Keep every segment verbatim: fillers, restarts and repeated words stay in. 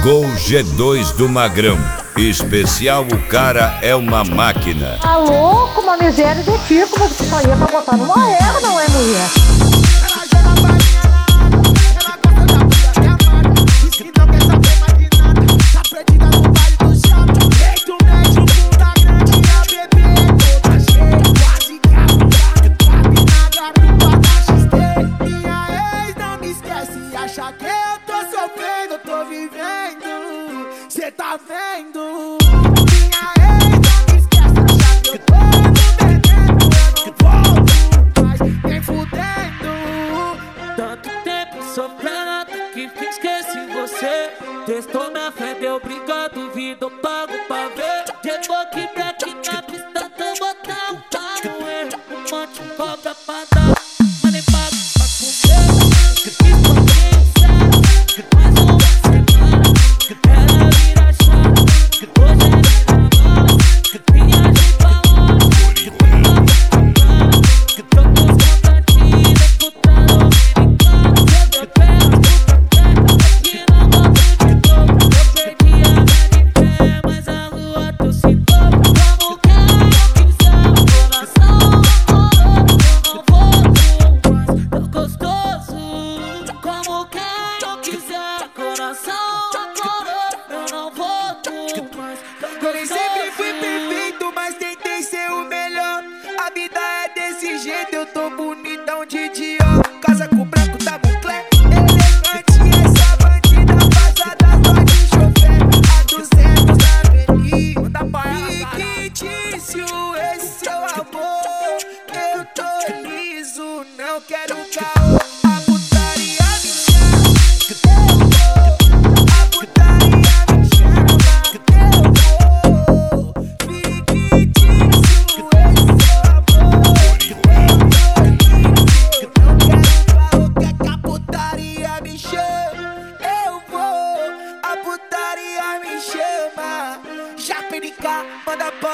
Gol G dois do Magrão. Especial O Cara é uma Máquina. Tá louco, uma miséria de tico, mas isso aí é pra botar numa égua, não é, mulher? Acha que eu tô sofrendo, eu tô vivendo. Cê tá vendo? Minha ex não me esquece, acha que eu tô vendendo. Eu não volto mais, nem fudendo. Tanto tempo sofrendo até que esqueci você. Testou minha fé, deu obrigado, vida eu pago pra ver. Chegou aqui pra aqui na pista, tô botar um pau no erro. Um monte de cobra pra dar, mas nem pago pra comer. Eu nem sempre fui perfeito, mas tentei ser o melhor. A vida é desse jeito, eu tô bonitão de Dior. Casa com branco, tá buclé, elegante. Essa bandida passada só de chofer. A duzentos na avenida, fictício esse seu amor. Eu tô liso, não quero caô. A putaria me chama, eu vou. A putaria me chama, eu vou. Fictício esse seu amor. Eu tô liso, não quero caô. Quer que a putaria me chama, eu vou. A putaria me chama. Japerica, manda pra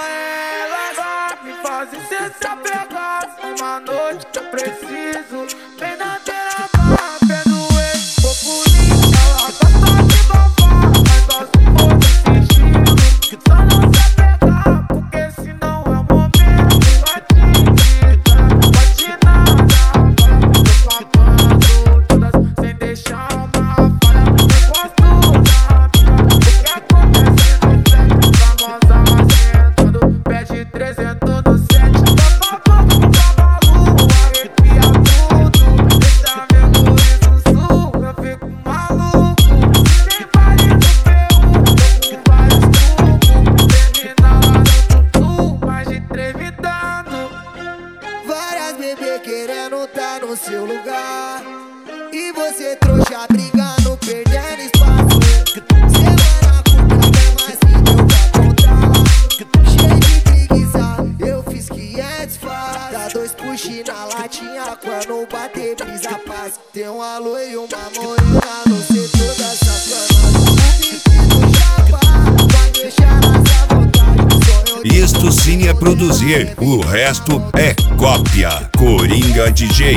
elas. Me fazem cê se apegar. Uma noite que eu preciso. Vem na beira-mar, pé no ex, populinho. Ela gosta de babar, mas gosto por desse estilo. Só não se apegar, porque senão é o momento. Vai te irritar, vai te nada. Tô clavando todas sem deixar uma falha. Eu gosto da vida, o que acontece no set. Famosa sentando, pede trezentos no set. Tô pagando pra maluco, arrepia tudo. Deixa meu sorriso sul, eu fico maluco. Tem vale no P um, tô com vários tubos. Termina lá no tutu, mais de três me dando. Várias bebê querendo tá no seu lugar. E você trouxa brigando, perdendo espaço. Cê vai na puta, mas se deu pra contar. Cheio de preguiça, eu fiz quinhentos faz. Dá dois push na latinha, quando bater brisa paz. Tem um alô e uma morena, não sei toda sacanagem. O pique do chapa, vai deixar essa vontade. Sonho de Isto sim é produzir, o resto é cópia. Coringa D J.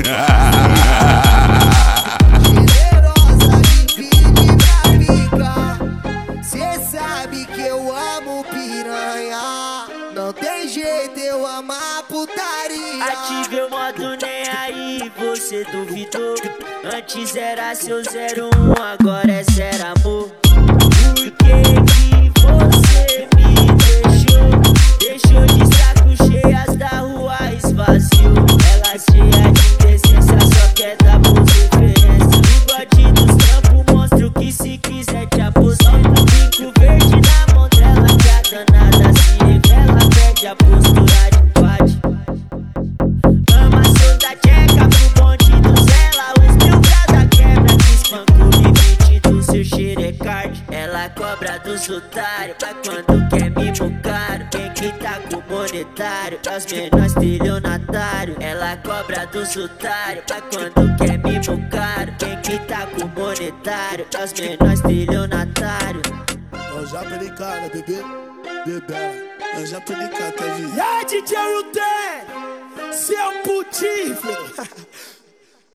generosa, divide pra ficar. Cê sabe que eu amo piranha. Não tem jeito, eu amo a putaria. Ative o modo nem aí, você duvidou. Antes era seu zero um, agora é zero amor. Por que que você me deixou? Deixou de saco cheias da rua, esvaziou. Ela cheia de decência, só quer dar por referência. Bigode dos trampos, monstro que se quiser te aposenta. Bico verde na mão dela, que a danada se revela. Perde a postura de pade. Ama seus da tcheca pro bonde do Zela. Os mil graus da quebra que espanca o limite do seu xerecard. Ela cobra dos otários, pra quando quer mimo caro. Quem que tá com monetário, é os menores estelionatários. Ela cobra dos otários, pra quando quer mimo caro. Quem que tá com monetário, é os menores estelionatários. Ó, Japerica, bebê, bebê. Ó, Japerica, tá vindo. E aí, D J Ruté, seu putinho, filho.